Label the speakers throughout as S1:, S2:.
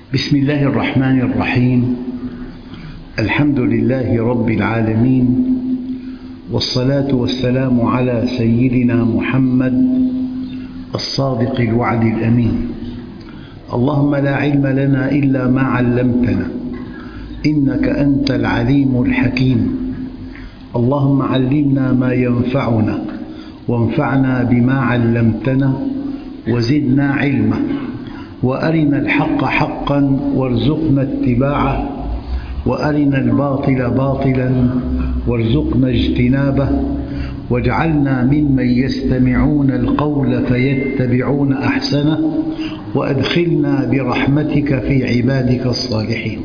S1: بسم الله الرحمن الرحيم. الحمد لله رب العالمين، والصلاة والسلام على سيدنا محمد الصادق الوعد الأمين. اللهم لا علم لنا إلا ما علمتنا، إنك أنت العليم الحكيم. اللهم علمنا ما ينفعنا، وانفعنا بما علمتنا، وزدنا علما، وأرنا الحق حقا وارزقنا اتباعه، وأرنا الباطل باطلا وارزقنا اجتنابه، واجعلنا ممن يستمعون القول فيتبعون أحسنه، وأدخلنا برحمتك في عبادك الصالحين.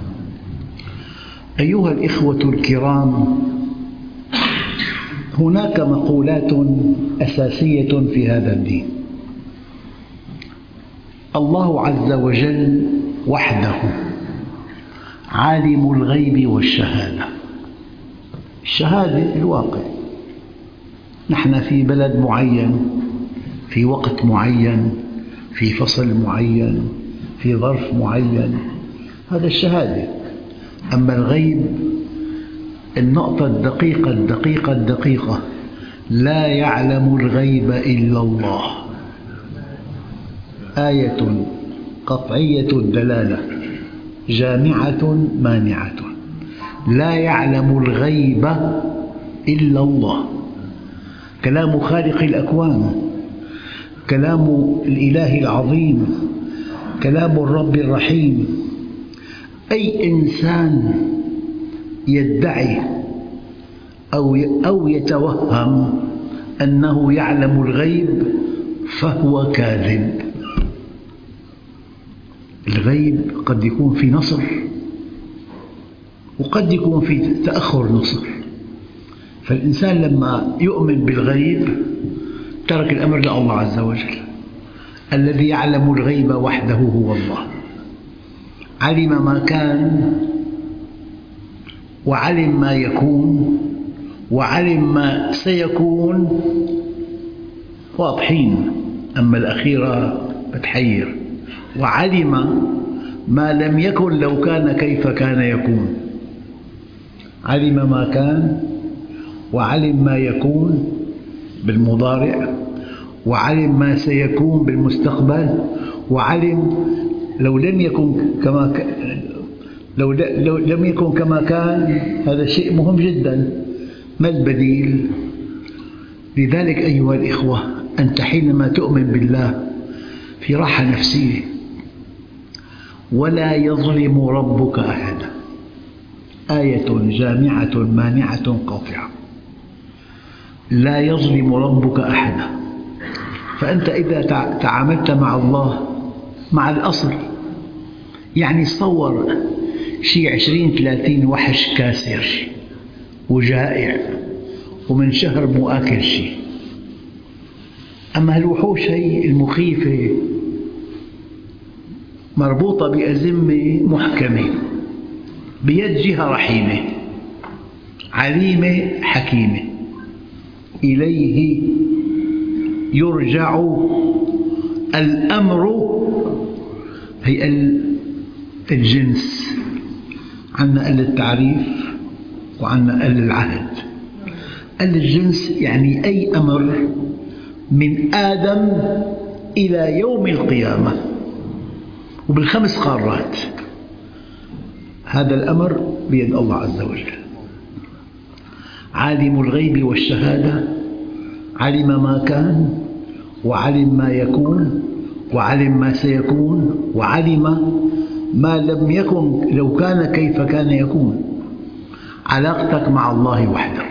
S1: أيها الإخوة الكرام، هناك مقولات أساسية في هذا الدين. الله عز وجل وحده عالم الغيب والشهادة. الشهادة الواقع، نحن في بلد معين، في وقت معين، في فصل معين، في ظرف معين، هذا الشهادة. أما الغيب، النقطة الدقيقة لا يعلم الغيب إلا الله. آية قطعية الدلالة جامعة مانعة، لا يعلم الغيب إلا الله. كلام خالق الأكوان، كلام الإله العظيم، كلام الرب الرحيم. أي إنسان يدعي أو يتوهم أنه يعلم الغيب فهو كاذب. الغيب قد يكون في نصر، وقد يكون في تأخر نصر. فالإنسان لما يؤمن بالغيب ترك الأمر لله عز وجل. الذي يعلم الغيب وحده هو الله. علم ما كان، وعلم ما يكون، وعلم ما سيكون، واضحين. أما الأخيرة بتحير. وعلم ما لم يكن لو كان كيف كان يكون. علم ما كان، وعلم ما يكون بالمضارع، وعلم ما سيكون بالمستقبل، وعلم لو لم يكن كما كان. هذا شيء مهم جدا. ما البديل؟ لذلك أيها الإخوة، أنت حينما تؤمن بالله في راحة نفسية. ولا يظلم ربك أحدا، آية جامعة مانعة قاطعة. لا يظلم ربك أحدا. فأنت إذا تعاملت مع الله مع الأصل، يعني تصور شيء 20-30 وحش كاسر وجائع، ومن شهر مو آكل شيء. أما الوحوش هي المخيفة مربوطة بأزمة محكمة بيد جهة رحيمة عليمة حكيمة. إليه يرجع الأمر. هي الجنس، عندنا قل التعريف وعندنا قل العهد. قل الجنس يعني أي أمر من آدم إلى يوم القيامة، وبال5 قارات. هذا الأمر بيد الله عز وجل. عالم الغيب والشهادة، علم ما كان، وعلم ما يكون، وعلم ما سيكون، وعلم ما لم يكن لو كان كيف كان يكون. علاقتك مع الله وحده،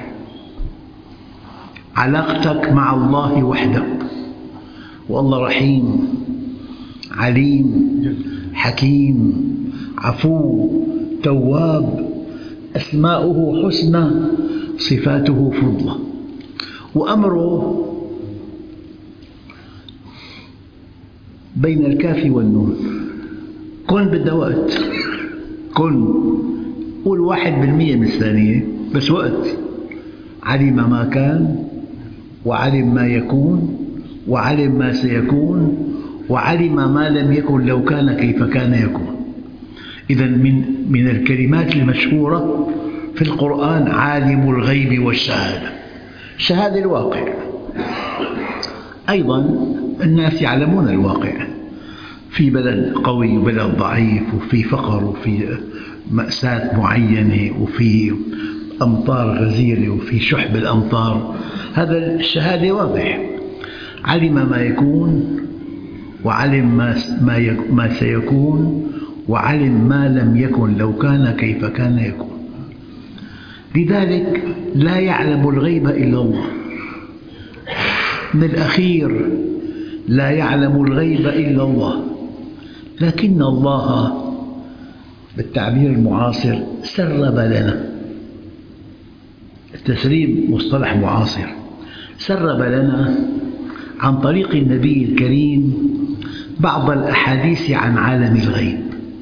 S1: علاقتك مع الله وحده. والله رحيم، عليم، حكيم، عفو، تواب. أسماؤه حسنى، صفاته فضلى. وأمره بين الكاف والنون. كن بدها وقت. كن قول 1% من الثانية، بس وقت. علم ما كان، وعلم ما يكون، وعلم ما سيكون، وعلم ما لم يكن لو كان كيف كان يكون. إذا من الكلمات المشهورة في القرآن عالم الغيب والشهادة، الشهادة الواقع. أيضا الناس يعلمون الواقع، في بلد قوي وبلد ضعيف، وفي فقر وفي مأساة معينة، وفي أمطار غزيرة وفي شح بالأمطار، هذا الشهادة واضح. علم ما يكون، وعلم ما سيكون، وعلم ما لم يكن لو كان كيف كان يكون. لذلك لا يعلم الغيب إلا الله. من الأخير لا يعلم الغيب إلا الله، لكن الله بالتعبير المعاصر سرب لنا. التسريب مصطلح معاصر. سرب لنا عن طريق النبي الكريم بعض الأحاديث عن عالم الغيب.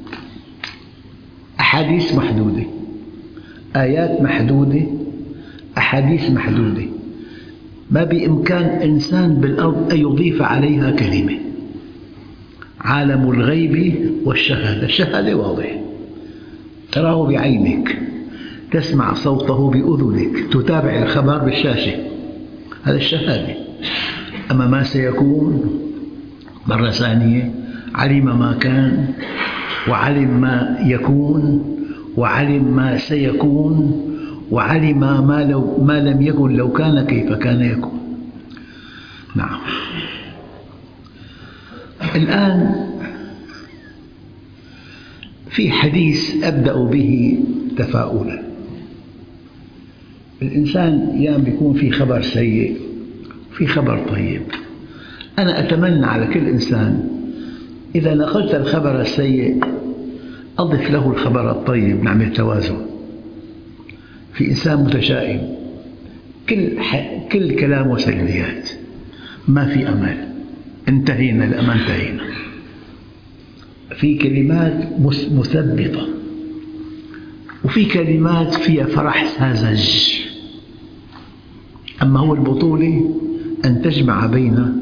S1: أحاديث محدودة، آيات محدودة، أحاديث محدودة، ما بإمكان إنسان بالأرض أن يضيف عليها كلمة. عالم الغيب والشهادة، الشهادة واضح، تراه بعينك، تسمع صوته بأذنك، تتابع الخبر بالشاشة، هذا الشهادة. أما ما سيكون مرة ثانية، علم ما كان، وعلم ما يكون، وعلم ما سيكون، وعلم ما لم يكن لو كان كيف كان يكون. نعم. الآن في حديث أبدأ به تفاؤلا. الإنسان يكون في خبر سيء وفي خبر طيب. أنا أتمنى على كل إنسان إذا نقلت الخبر السيء أضف له الخبر الطيب، نعمل توازن. في إنسان متشائم كل كلامه سلبيات، ما في أمل، انتهينا لما انتهينا. في كلمات مثبطة، وفي كلمات فيها فرح ساذج. أما هو البطولة أن تجمع بين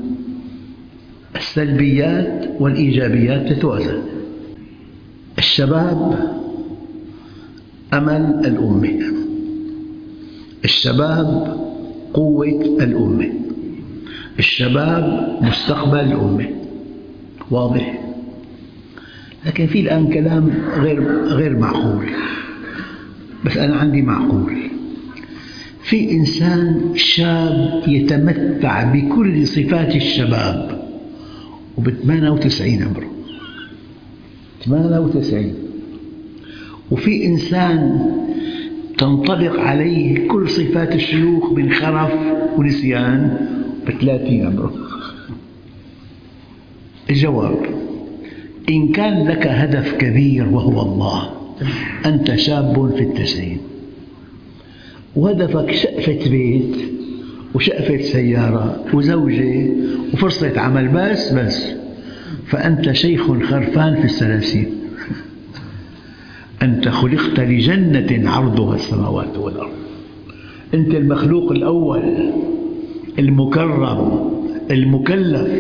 S1: السلبيات والإيجابيات تتوازن. الشباب أمل الأمة، الشباب قوة الأمة، الشباب مستقبل الأمة، واضح. لكن في الآن كلام غير معقول، بس أنا عندي معقول. في إنسان شاب يتمتع بكل صفات الشباب وب98 عمره، 98. وفي إنسان تنطبق عليه كل صفات الشيوخ من خرف ونسيان ب30 عمره. الجواب: إن كان لك هدف كبير وهو الله، أنت شاب في ال90، وهدفك شقفة بيت وشقفة سيارة وزوجة وفرصة عمل بس، فأنت شيخ خرفان في ال30. أنت خلقت لجنة عرضها السماوات والأرض. أنت المخلوق الأول المكرم المكلف،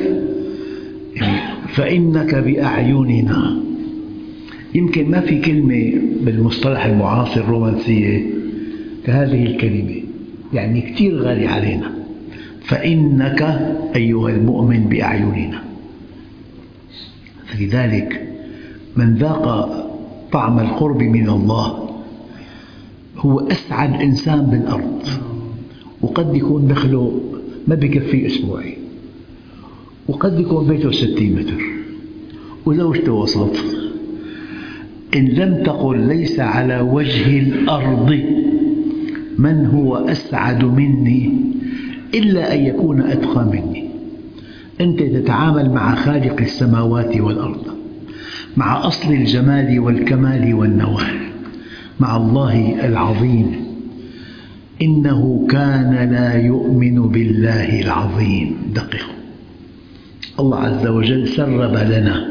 S1: فإنك بأعيننا. يمكن ما في كلمة بالمصطلح المعاصر رومانسية كهذه الكلمة، يعني كثير غالي علينا. فإنك أيها المؤمن بأعيننا. فلذلك من ذاق طعم القرب من الله هو أسعد إنسان بالأرض. وقد يكون دخله ما بكفي أسبوعي، وقد يكون بيته 60 متر وزوجته وسط. إن لم تقل ليس على وجه الأرض من هو أسعد مني إلا أن يكون أتقى مني. أنت تتعامل مع خالق السماوات والأرض، مع أصل الجمال والكمال والنوال، مع الله العظيم. إنه كان لا يؤمن بالله العظيم. دققوا، الله عز وجل سرب لنا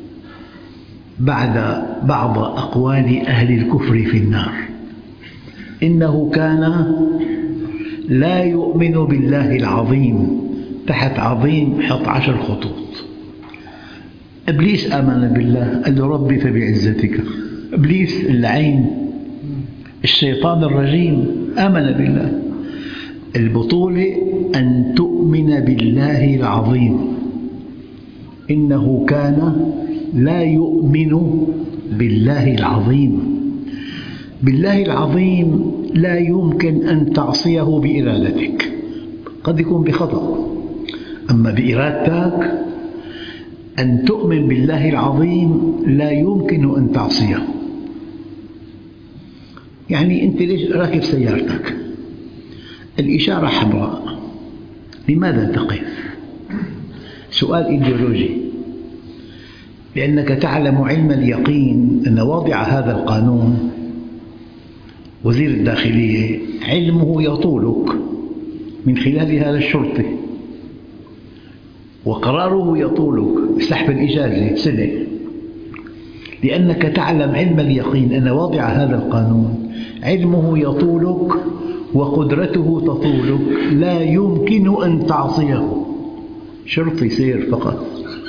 S1: بعض أقوال أهل الكفر في النار. إنه كان لا يؤمن بالله العظيم، تحت عظيم حط 10 خطوط. إبليس آمن بالله، قال له ربي فبعزتك إبليس اللعين الشيطان الرجيم آمن بالله. البطولة أن تؤمن بالله العظيم، إنه كان لا يؤمن بالله العظيم. بالله العظيم لا يمكن أن تعصيه بإرادتك، قد يكون بخطأ، أما بإرادتك أن تؤمن بالله العظيم لا يمكن أن تعصيه. يعني أنت ليش راكب سيارتك؟ الإشارة حمراء، لماذا تقف؟ سؤال إيديولوجي، لأنك تعلم علم اليقين أن واضع هذا القانون وزير الداخلية علمه يطولك من خلال هذا الشرطي، وقراره يطولك سحب الإجازة سنة، لأنك تعلم علم اليقين أن واضع هذا القانون علمه يطولك وقدرته تطولك، لا يمكن أن تعصيه. شرطي سير فقط.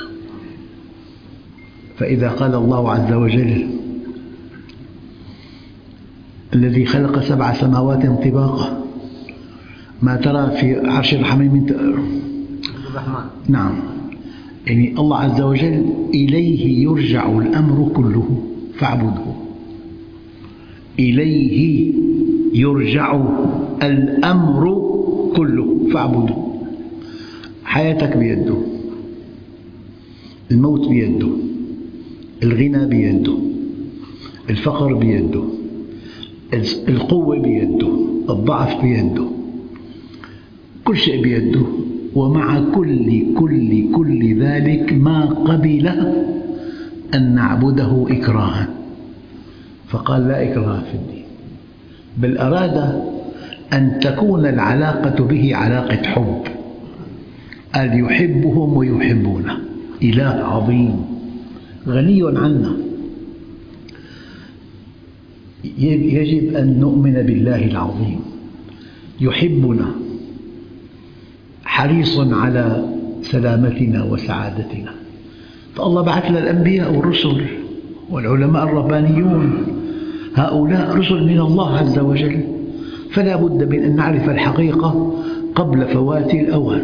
S1: فإذا قال الله عز وجل الذي خلق 7 سماوات طباقا ما ترى في عرش الرحمن من الرحمن، نعم، يعني الله عز وجل إليه يرجع الأمر كله فاعبده. إليه يرجع الأمر كله فاعبده. حياتك بيده، الموت بيده، الغنى بيده، الفقر بيده، القوة بيده، الضعف بيده، كل شيء بيده. ومع كل ذلك ما قبل أن نعبده إكراها، فقال لا إكراه في الدين، بل أراد أن تكون العلاقة به علاقة حب. قال يحبهم ويحبونه، إله عظيم غني عنا. يجب أن نؤمن بالله العظيم، يحبنا، حريص على سلامتنا وسعادتنا. فالله بعث لنا الأنبياء والرسل والعلماء الربانيون، هؤلاء رسل من الله عز وجل، فلا بد من أن نعرف الحقيقة قبل فوات الأوان.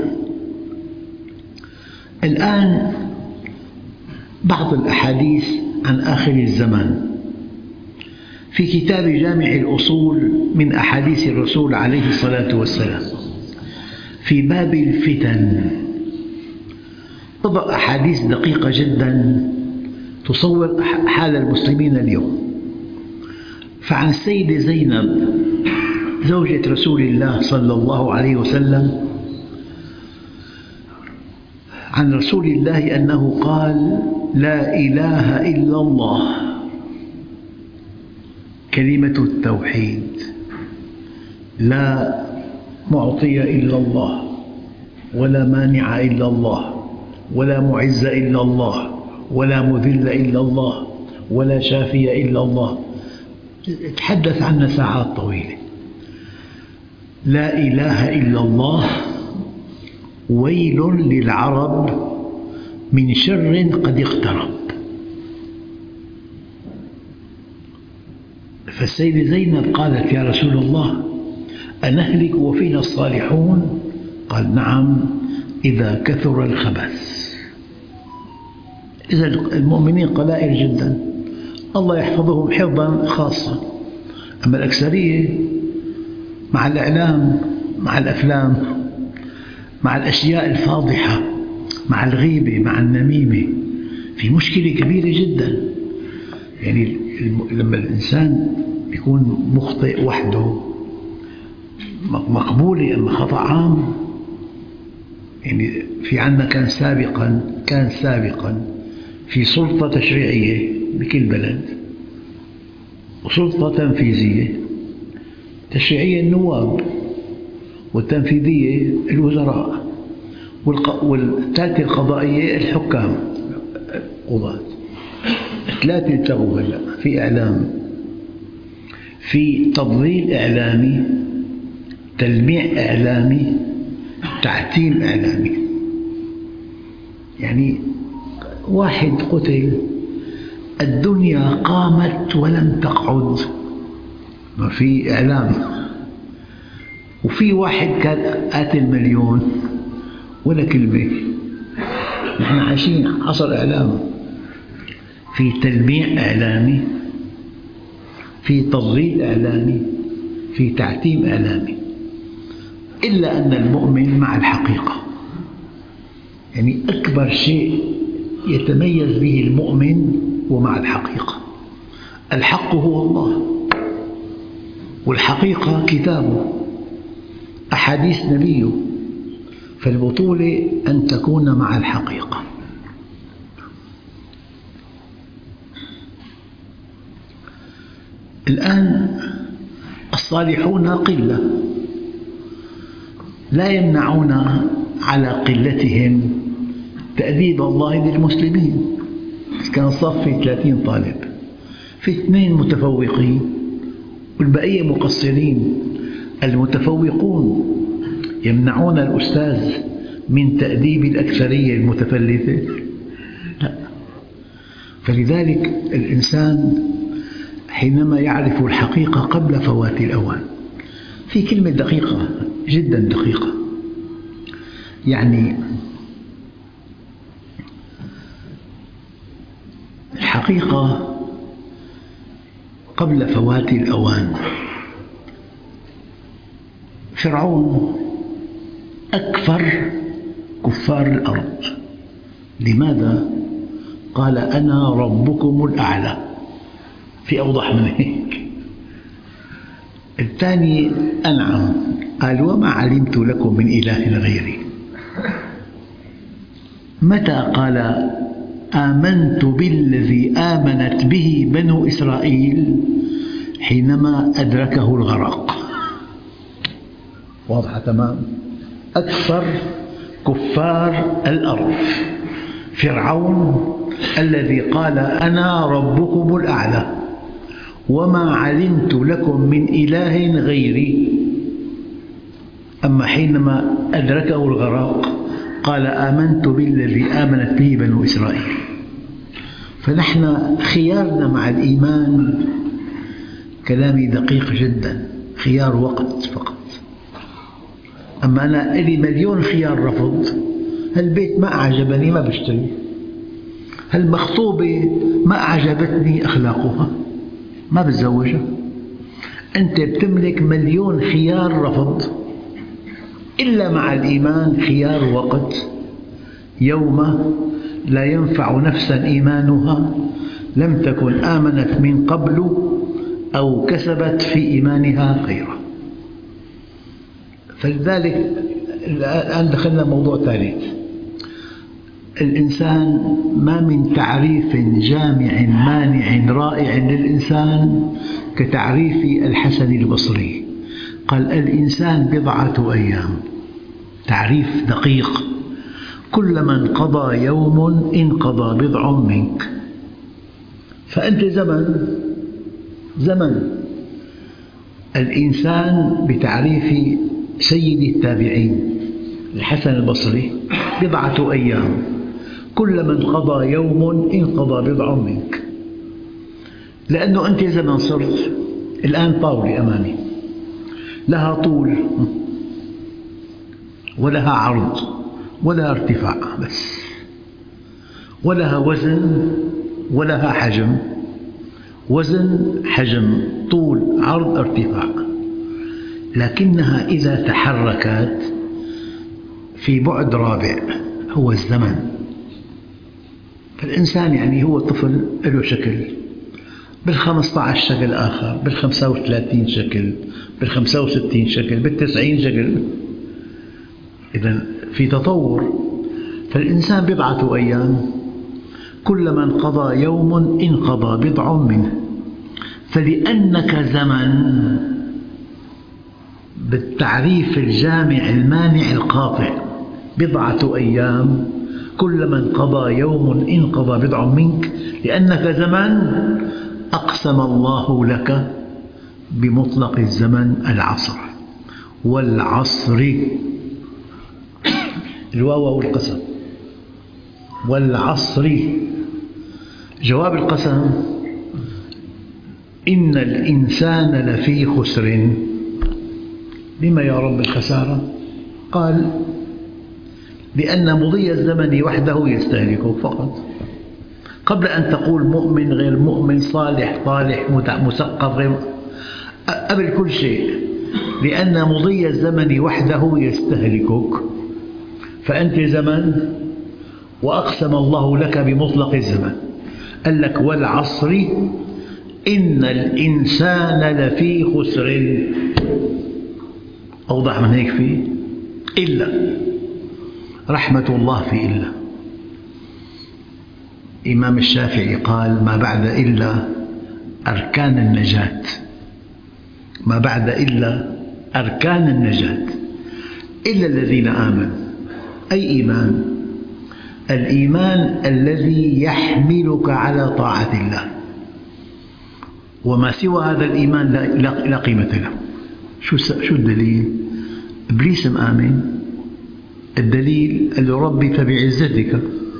S1: الآن بعض الأحاديث عن آخر الزمان في كتاب جامع الأصول من أحاديث الرسول عليه الصلاة والسلام في باب الفتن، تضع أحاديث دقيقة جدا تصور حال المسلمين اليوم. فعن السيدة زينب زوجة رسول الله صلى الله عليه وسلم عن رسول الله أنه قال لا إله إلا الله، كلمة التوحيد، لا معطي إلا الله، ولا مانع إلا الله، ولا معز إلا الله، ولا مذل إلا الله، ولا شافي إلا الله. تحدث عنها ساعات طويلة. لا إله إلا الله، ويل للعرب من شر قد اقترب. فالسيدة زينب قالت يا رسول الله أنهلك وفينا الصالحون؟ قال نعم إذا كثر الخبث. إذا المؤمنين قلائل جدا، الله يحفظهم حفظا خاصا، أما الأكثرية مع الإعلام، مع الأفلام، مع الأشياء الفاضحة، مع الغيبة، مع النميمة، في مشكلة كبيرة جدا. يعني لما الإنسان يكون مخطئ وحده مقبولة، أما خطأ عام. يعني في عندنا كان سابقا في سلطة تشريعية بكل بلد، وسلطة تنفيذية. تشريعية النواب، والتنفيذية الوزراء، والثالثة القضائية الحكام القضاة. الثلاثة التغوا هلا في إعلام، في تضليل إعلامي، تلميع إعلامي، تعتيم إعلامي. يعني واحد قتل الدنيا قامت ولم تقعد، ما في إعلام، وفي واحد كان قاتل مليون ولا كلمة. نحن عايشين عصر إعلام، في تلميع إعلامي، في تضليل إعلامي، في تعتيم إعلامي. إلا أن المؤمن مع الحقيقة، يعني أكبر شيء يتميز به المؤمن هو مع الحقيقة. الحق هو الله، والحقيقة كتابه، أحاديث نبيه. فالبطولة أن تكون مع الحقيقة. الآن الصالحون قلة، لا يمنعون على قلتهم تأديب الله للمسلمين. كان الصف في 30 طالب، في 2 متفوقين والبقية مقصرين. المتفوقون يمنعون الأستاذ من تأديب الأكثرية المتفلتة؟ لا. فلذلك الإنسان حينما يعرف الحقيقة قبل فوات الأوان، في كلمة دقيقة جدا دقيقة، يعني الحقيقة قبل فوات الأوان. فرعون أكفر كفار الأرض. لماذا؟ قال أنا ربكم الأعلى، في أوضح من هيك؟ الثاني أنعم، قال وما علمت لكم من إله غيري. متى قال آمنت بالذي آمنت به بنو إسرائيل؟ حينما أدركه الغرق. واضحة تمام. أكثر كفار الأرض فرعون الذي قال أنا ربكم الأعلى وما علمت لكم من إله غيري. أما حينما أدركه الغرق قال آمنت بالذي آمنت به بنو إسرائيل. فنحن خيارنا مع الإيمان، كلامي دقيق جدا، خيار وقت فقط. أما أنا لي مليون خيار رفض. هالبيت ما أعجبني ما بشتري، هالمخطوبة ما أعجبتني أخلاقها ما بتزوجها. أنت بتملك مليون خيار رفض. إلا مع الإيمان خيار وقت، يوم لا ينفع نفسا إيمانها لم تكن آمنت من قبل أو كسبت في إيمانها خيرا. فلذلك الآن دخلنا موضوع ثالث. الإنسان ما من تعريف جامع مانع رائع للإنسان كتعريف الحسن البصري. قال الإنسان بضعة أيام، تعريف دقيق. كلما انقضى يوم انقضى بضع منك. فأنت زمن. الإنسان بتعريف سيد التابعين الحسن البصري بضعة أيام، كلما انقضى يوم انقضى بضع منك. لأنه أنت زمن صرت. الآن طاولة أمامي لها طول ولها عرض ولها ارتفاع بس، ولها وزن ولها حجم. وزن، حجم، طول، عرض، ارتفاع. لكنها إذا تحركت في بعد رابع هو الزمن. فالإنسان يعني هو طفل له شكل، بال15 شكل آخر، بال35 شكل، بال65 شكل، بال90 شكل. إذن في تطور. فالإنسان بضعة أيام، كلما انقضى يوم انقضى بضع منه. فلأنك زمن بالتعريف الجامع المانع القاطع بضعة أيام، كلما انقضى يوم انقضى بضع منك. لأنك زمن أقسم الله لك بمطلق الزمن العصر. والعصر، الواو والقسم، والعصر. جواب القسم: إن الإنسان لفي خسر. لما يا رب الخسارة؟ قال: لأن مضي الزمن وحده يستهلكه فقط. قبل أن تقول مؤمن غير مؤمن، صالح طالح، مثقف غير، قبل كل شيء، لأن مضي الزمن وحده يستهلكك. فأنت زمن، وأقسم الله لك بمطلق الزمن، قال لك: والعصر إن الإنسان لفي خسر. أوضح من هيك فيه؟ إلا رحمة الله في إلا. إمام الشافعي قال: ما بعد إلا أركان النجاة. ما بعد إلا أركان النجاة. إلا الذين آمنوا. أي إيمان؟ الإيمان الذي يحملك على طاعة الله، وما سوى هذا الإيمان لا قيمة له. شو الدليل؟ إبليس مآمن. الدليل قال له: ربي فبعزتك،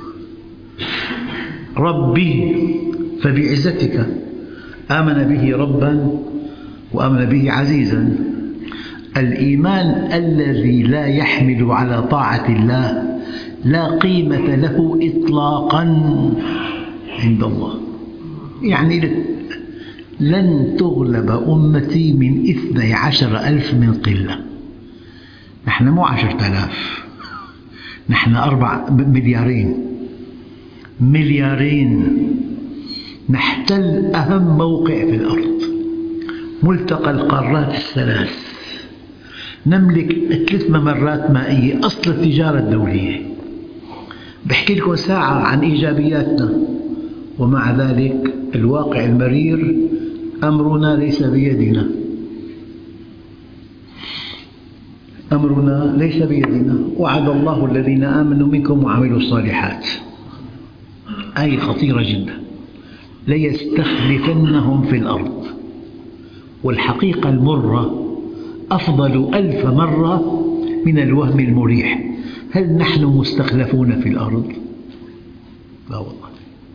S1: ربي فبعزتك. آمن به ربا وآمن به عزيزا. الإيمان الذي لا يحمل على طاعة الله لا قيمة له إطلاقا عند الله. يعني لن تغلب أمتي من 12,000 من قلة. نحن مو 10,000، نحن 4 مليارين. نحتل أهم موقع في الأرض، ملتقى القارات الثلاث، نملك 3 ممرات مائية، أصل التجارة الدولية. بحكي لكم ساعة عن إيجابياتنا، ومع ذلك الواقع المرير: أمرنا ليس بيدنا. أمرنا ليس بيدنا. وعد الله الذين آمنوا منكم وعملوا الصالحات. آية خطيرة جدا: ليستخلفنهم في الأرض. والحقيقة المرة أفضل 1000 مرة من الوهم المريح. هل نحن مستخلفون في الأرض؟ لا والله.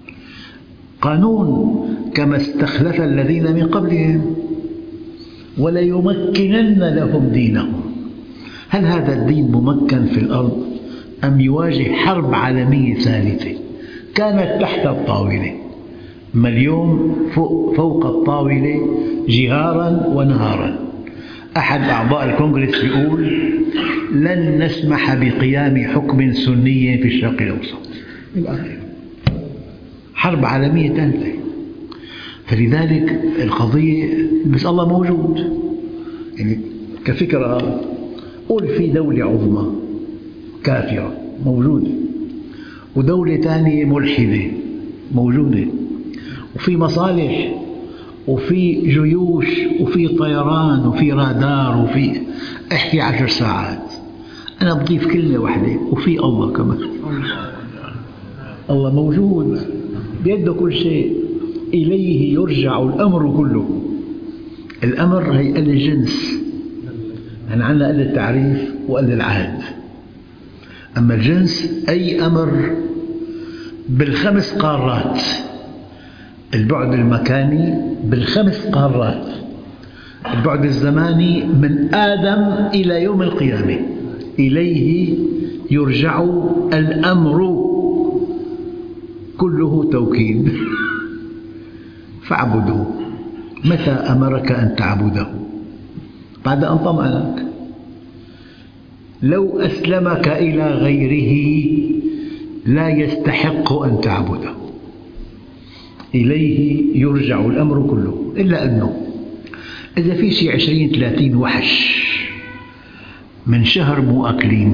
S1: قانون: كما استخلف الذين من قبلهم وليمكنن لهم دينهم. هل هذا الدين ممكن في الأرض أم يواجه حرب عالمية ثالثة كانت تحت الطاولة؟ أما اليوم فوق الطاولة جهارا ونهارا. أحد أعضاء الكونغرس يقول: لن نسمح بقيام حكم سني في الشرق الأوسط. حرب عالمية ثالثة. فلذلك القضية بس الله موجود. يعني كفكرة، قل في دولة عظمى كافرة موجودة، ودولة ثانية ملحدة موجودة، وفي مصالح وفي جيوش وفي طيران وفي رادار وفي احكي 10 ساعات. أنا بضيف كلمة واحدة: وفي الله كمان. الله موجود بيده كل شيء، إليه يرجع الأمر كله. الأمر هي قال الجنس، يعني عندنا قال التعريف وقال العهد. أما الجنس أي أمر بال5 قارات، البعد المكاني بال5 قارات، البعد الزماني من آدم إلى يوم القيامة. إليه يرجع الأمر كله توكيد. فاعبده. متى أمرك أن تعبده؟ بعد أن طمأنك. لو أسلمك إلى غيره لا يستحق أن تعبده. إليه يرجع الأمر كله. إلا أنه إذا في شيء 20-30 وحش من شهر مو أكلين،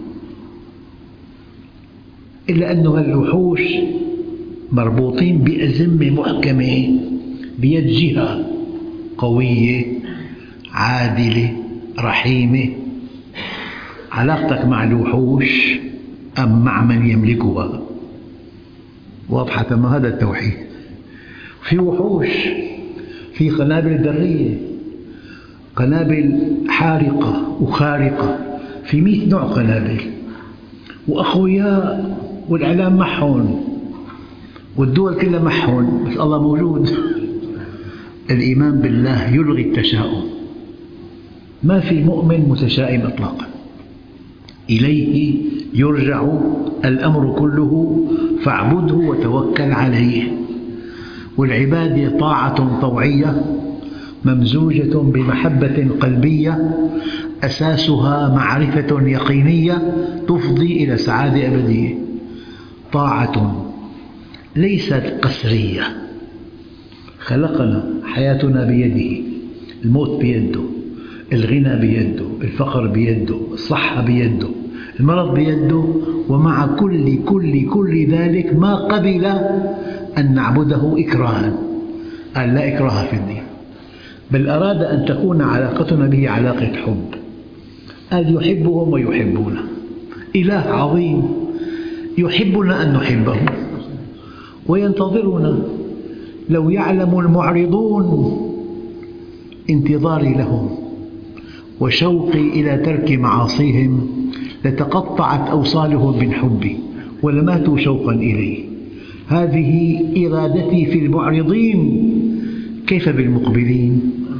S1: إلا أنه الوحوش مربوطين بأزمة محكمة بيد جهة قوية عادلة رحيمة. علاقتك مع الوحوش أم مع من يملكها؟ واضحة. ما هذا التوحيد. في وحوش، في قنابل ذرية، قنابل حارقة وخارقة، في 100 نوع قنابل، وأقوياء والإعلام معهم، والدول كلها معهم بس الله موجود. الإيمان بالله يلغي التشاؤم، ما في مؤمن متشائم إطلاقا، إليه يرجع الأمر كله فاعبده وتوكل عليه. والعبادة طاعة طوعية ممزوجة بمحبة قلبية أساسها معرفة يقينية تفضي إلى سعادة أبدية. طاعة ليست قسرية، خلقنا، حياتنا بيده، الموت بيده، الغنى بيده، الفقر بيده، الصحة بيده، المرض بيده، ومع كل ذلك ما قبل أن نعبده إكراها. قال لا إكراه في الدين، بل أراد أن تكون علاقتنا به علاقة حب. قال يحبهم ويحبونه، إله عظيم يحبنا أن نحبه وينتظرنا. لو يعلم المعرضون انتظاري لهم وشوقي إلى ترك معاصيهم لتقطعت أوصالهم من حبي ولماتوا شوقا إليه. هذه إرادتي في المعرضين، كيف بالمقبلين؟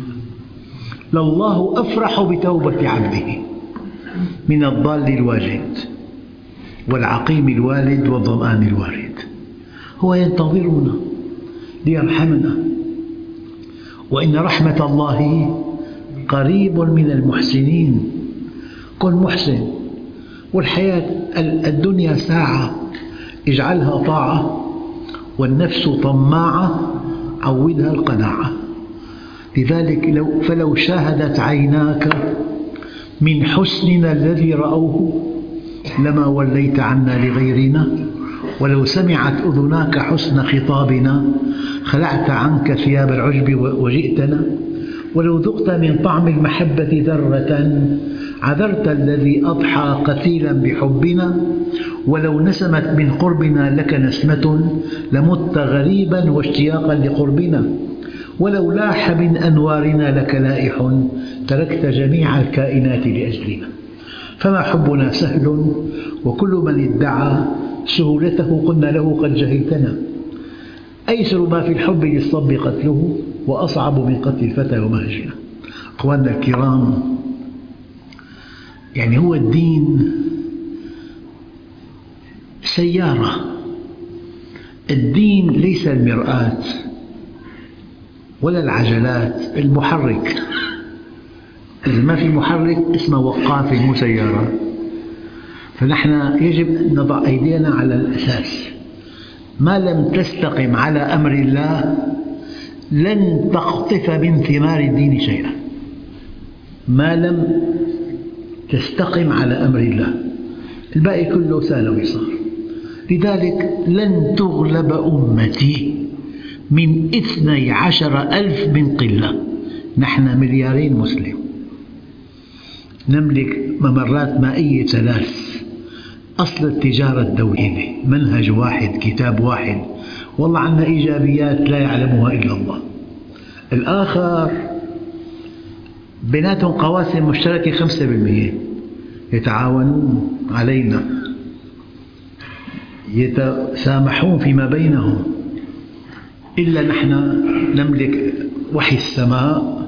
S1: لله أفرح بتوبة عبده من الضال الواجد والعقيم الوالد والظمآن الوارد. هو ينتظرنا ليرحمنا، وإن رحمة الله قريب من المحسنين. كن محسن، والحياة الدنيا ساعة، اجعلها طاعة، والنفس طماعة عودها القناعة. لذلك فلو شاهدت عيناك من حسننا الذي رأوه لما وليت عنا لغيرنا، ولو سمعت أذناك حسن خطابنا خلعت عنك ثياب العجب وجئتنا، ولو ذقت من طعم المحبة ذرة عذرت الذي أضحى قتيلا بحبنا، ولو نسمت من قربنا لك نسمة لمت غريبا واشتياقا لقربنا، ولو لاح من أنوارنا لك لائح تركت جميع الكائنات لأجلنا. فما حبنا سهل، وكل من ادعى سهولته قلنا له قد جهلتنا. أيسر ما في الحب للصب قتله، وأصعب من قتل الفتى ومهجنا. أخواننا الكرام، يعني هو الدين سيارة، الدين ليس المرآة ولا العجلات، المحرك. إذا ما في محرك اسمه وقافة مو سيارة. فنحن يجب أن نضع أيدينا على الأساس. ما لم تستقم على أمر الله لن تقطف من ثمار الدين شيئا، ما لم تستقم على أمر الله، الباقي كله سال ويصار. لذلك لن تغلب أمتي من 12,000 من قلة. نحن 2,000,000,000 مسلم، نملك ممرات مائية 3، أصل التجارة الدولية، منهج واحد، كتاب واحد، والله عندنا إيجابيات لا يعلمها إلا الله. الآخر بيناتهم قواسم مشتركة 5%، يتعاونون علينا، يتسامحون فيما بينهم. إلا نحن نملك وحي السماء،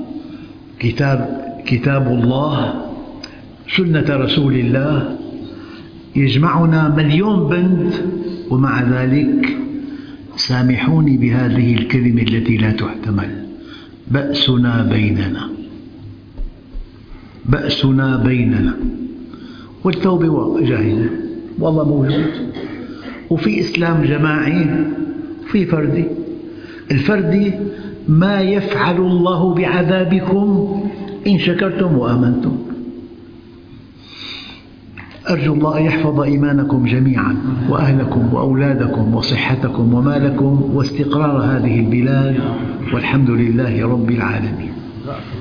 S1: كتاب الله، سنة رسول الله، يجمعنا 1,000,000 بند، ومع ذلك سامحوني بهذه الكلمة التي لا تحتمل: بأسنا بيننا، بأسنا بيننا. والتوبة جاهزة والله موجود، وفي إسلام جماعي وفي فردي. الفردي ما يفعل الله بعذابكم إن شكرتم وآمنتم. أرجو الله أن يحفظ إيمانكم جميعا، وأهلكم وأولادكم وصحتكم ومالكم واستقرار هذه البلاد، والحمد لله رب العالمين.